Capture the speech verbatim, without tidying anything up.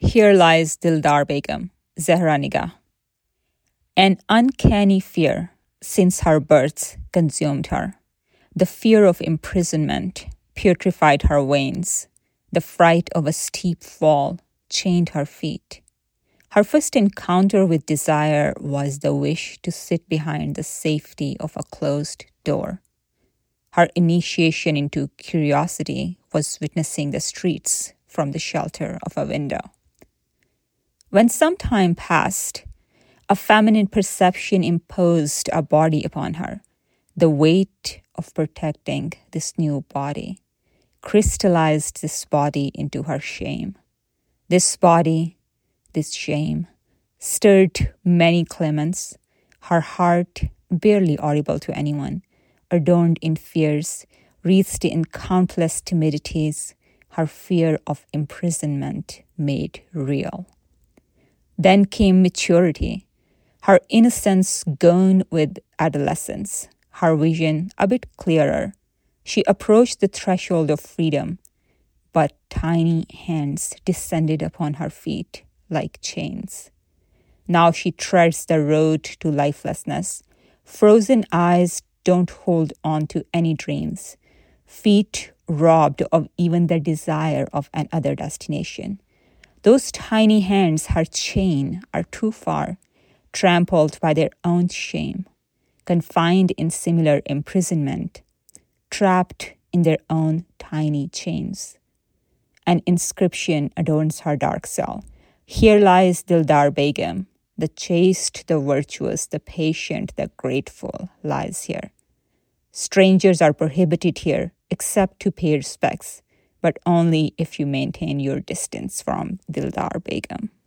Here lies Dildar Begum, Zehra Nigah. An uncanny fear since her birth consumed her. The fear of imprisonment putrefied her veins. The fright of a steep fall chained her feet. Her first encounter with desire was the wish to sit behind the safety of a closed door. Her initiation into curiosity was witnessing the streets from the shelter of a window. When some time passed, a feminine perception imposed a body upon her. The weight of protecting this new body crystallized this body into her shame. This body, this shame, stirred many claimants, her heart barely audible to anyone, adorned in fears, wreathed in countless timidities, her fear of imprisonment made real. Then came maturity, her innocence gone with adolescence, her vision a bit clearer. She approached the threshold of freedom, but tiny hands descended upon her feet like chains. Now she treads the road to lifelessness. Frozen eyes don't hold on to any dreams. Feet robbed of even the desire of another destination. Those tiny hands her chain are too far, trampled by their own shame, confined in similar imprisonment, trapped in their own tiny chains. An inscription adorns her dark cell. Here lies Dildar Begum, the chaste, the virtuous, the patient, the grateful lies here. Strangers are prohibited here except to pay respects, but only if you maintain your distance from Dildar Begum.